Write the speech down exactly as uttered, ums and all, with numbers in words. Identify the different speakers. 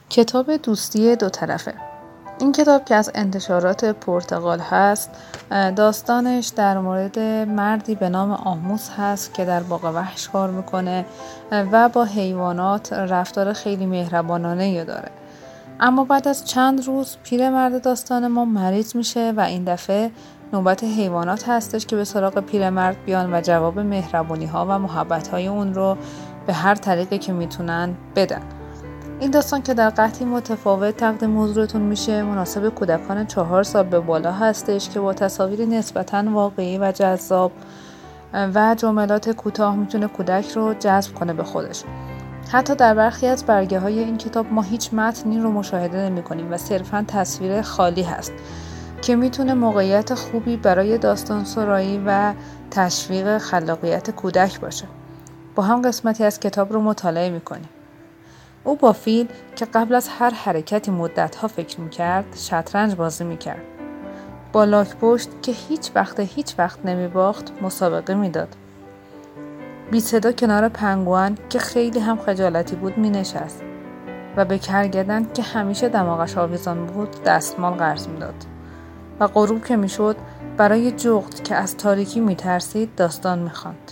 Speaker 1: کتاب دوستی دو طرفه. این کتاب که از انتشارات پرتغال هست، داستانش در مورد مردی به نام آموس هست که در باغ وحش کار میکنه و با حیوانات رفتار خیلی مهربانانه داره. اما بعد از چند روز پیرمرد داستان ما مریض میشه و این دفعه نوبت حیوانات هستش که به سراغ پیرمرد بیان و جواب مهربانی ها و محبت های اون رو به هر طریقی که میتونن بدن. این داستان که در قطعی متفاوت تقدیم حضورتون میشه مناسب کودکان چهار سال به بالا هستش که با تصاویر نسبتاً واقعی و جذاب و جملات کوتاه میتونه کودک رو جذب کنه به خودش. حتی در برخی از برگه های این کتاب ما هیچ متنی رو مشاهده نمی کنیم و صرفاً تصویر خالی هست که میتونه موقعیت خوبی برای داستان سرایی و تشویق خلاقیت کودک باشه. با هم قسمتی از کتاب رو مطالعه میکنیم. او با فیل که قبل از هر حرکتی مدت‌ها فکر می‌کرد، شطرنج بازی می‌کرد. با لاک‌پشت که هیچ وقت هیچ وقت نمی‌باخت، مسابقه می‌داد. بی صدا کنار پنگوئن که خیلی هم خجالتی بود می‌نشست و به کرگدن که همیشه دماغش آویزان بود، دستمال قرض می‌داد. و غروب که می‌شد، برای جغد که از تاریکی می‌ترسید، داستان می‌خواند.